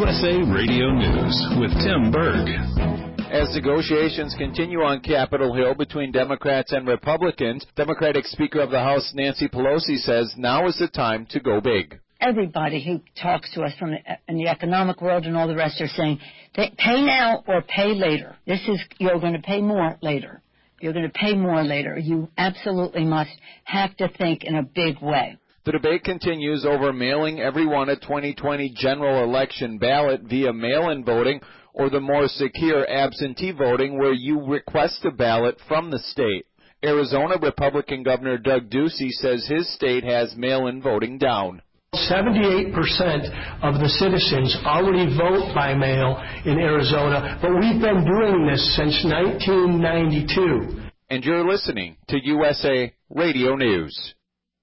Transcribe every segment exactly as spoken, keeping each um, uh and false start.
U S A Radio News with Tim Berg. As negotiations continue on Capitol Hill between Democrats and Republicans, Democratic Speaker of the House Nancy Pelosi says now is the time to go big. Everybody who talks to us from the, in the economic world and all the rest are saying, pay now or pay later. This is, you're going to pay more later. You're going to pay more later. You absolutely must have to think in a big way. The debate continues over mailing everyone a twenty twenty general election ballot via mail-in voting or the more secure absentee voting where you request a ballot from the state. Arizona Republican Governor Doug Ducey says his state has mail-in voting down. seventy-eight percent of the citizens already vote by mail in Arizona, but we've been doing this since nineteen ninety-two. And you're listening to U S A Radio News.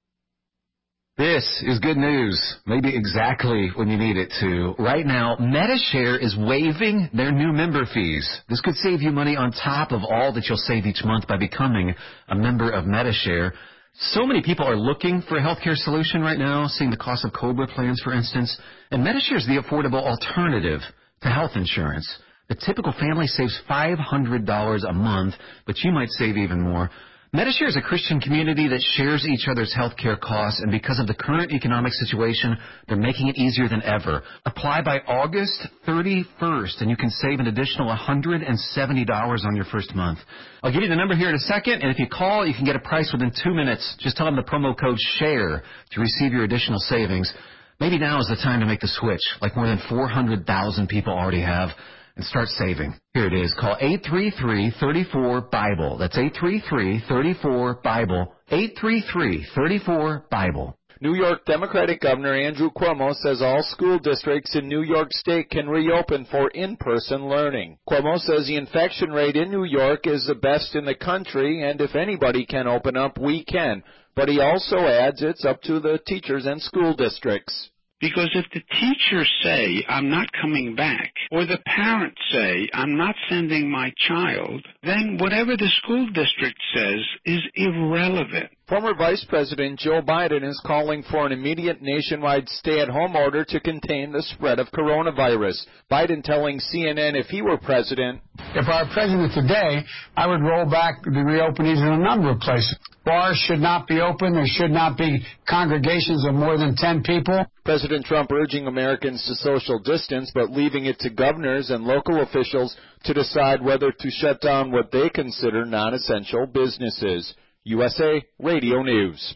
This is good news, maybe exactly when you need it to. Right now, Medi-Share is waiving their new member fees. This could save you money on top of all that you'll save each month by becoming a member of Medi-Share. So many people are looking for a healthcare solution right now, seeing the cost of COBRA plans, for instance. And Medi-Share is the affordable alternative to health insurance. The typical family saves five hundred dollars a month, but you might save even more. Medi-Share is a Christian community that shares each other's health care costs, and because of the current economic situation, they're making it easier than ever. Apply by August thirty-first, and you can save an additional one hundred seventy dollars on your first month. I'll give you the number here in a second, and if you call, you can get a price within two minutes. Just tell them the promo code SHARE to receive your additional savings. Maybe now is the time to make the switch, like more than four hundred thousand people already have. And start saving. Here it is. Call eight three three, three four, BIBLE. That's eight three three, three four, BIBLE. eight three three, three four, BIBLE. New York Democratic Governor Andrew Cuomo says all school districts in New York State can reopen for in-person learning. Cuomo says the infection rate in New York is the best in the country, and if anybody can open up, we can. But he also adds it's up to the teachers and school districts. Because if the teachers say, I'm not coming back, or the parents say, I'm not sending my child, then whatever the school district says is irrelevant. Former Vice President Joe Biden is calling for an immediate nationwide stay-at-home order to contain the spread of coronavirus. Biden telling C N N if he were president, if I were president today, I would roll back the reopenings in a number of places. Bars should not be open. There should not be congregations of more than ten people. President Trump urging Americans to social distance, but leaving it to governors and local officials to decide whether to shut down what they consider non-essential businesses. U S A Radio News.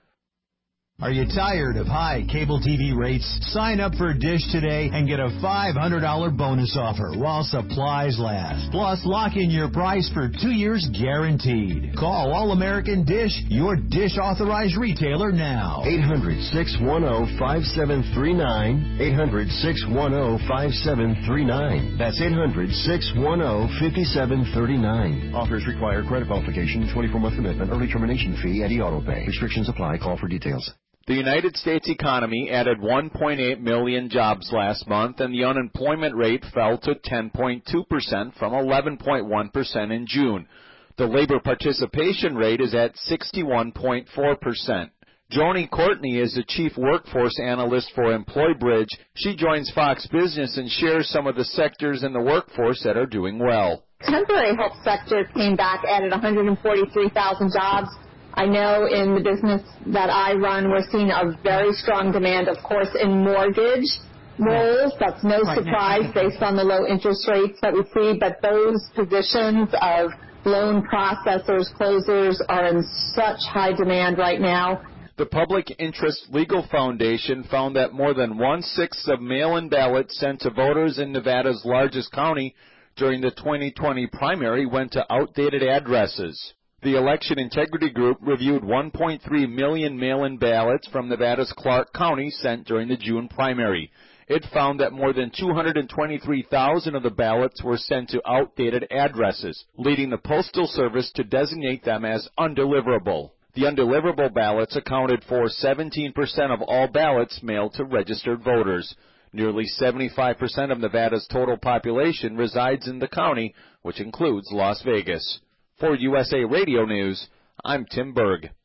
Are you tired of high cable T V rates? Sign up for Dish today and get a five hundred dollars bonus offer while supplies last. Plus, lock in your price for two years guaranteed. Call All-American Dish, your Dish authorized retailer now. eight hundred, six one zero, five seven three nine. eight hundred, six one zero, five seven three nine. That's eight hundred, six one zero, five seven three nine. Offers require credit qualification, twenty-four month commitment, early termination fee, Eddie Auto Pay. Restrictions apply. Call for details. The United States economy added one point eight million jobs last month, and the unemployment rate fell to ten point two percent from eleven point one percent in June. The labor participation rate is at sixty-one point four percent. Joni Courtney is the chief workforce analyst for EmployBridge. She joins Fox Business and shares some of the sectors in the workforce that are doing well. Temporary help sector came back, added one hundred forty-three thousand jobs. I know in the business that I run, we're seeing a very strong demand, of course, in mortgage roles. That's no surprise based on the low interest rates that we see, but those positions of loan processors, closers are in such high demand right now. The Public Interest Legal Foundation found that more than one-sixth of mail-in ballots sent to voters in Nevada's largest county during the twenty twenty primary went to outdated addresses. The Election Integrity Group reviewed one point three million mail-in ballots from Nevada's Clark County sent during the June primary. It found that more than two hundred twenty-three thousand of the ballots were sent to outdated addresses, leading the Postal Service to designate them as undeliverable. The undeliverable ballots accounted for seventeen percent of all ballots mailed to registered voters. Nearly seventy-five percent of Nevada's total population resides in the county, which includes Las Vegas. For U S A Radio News, I'm Tim Berg.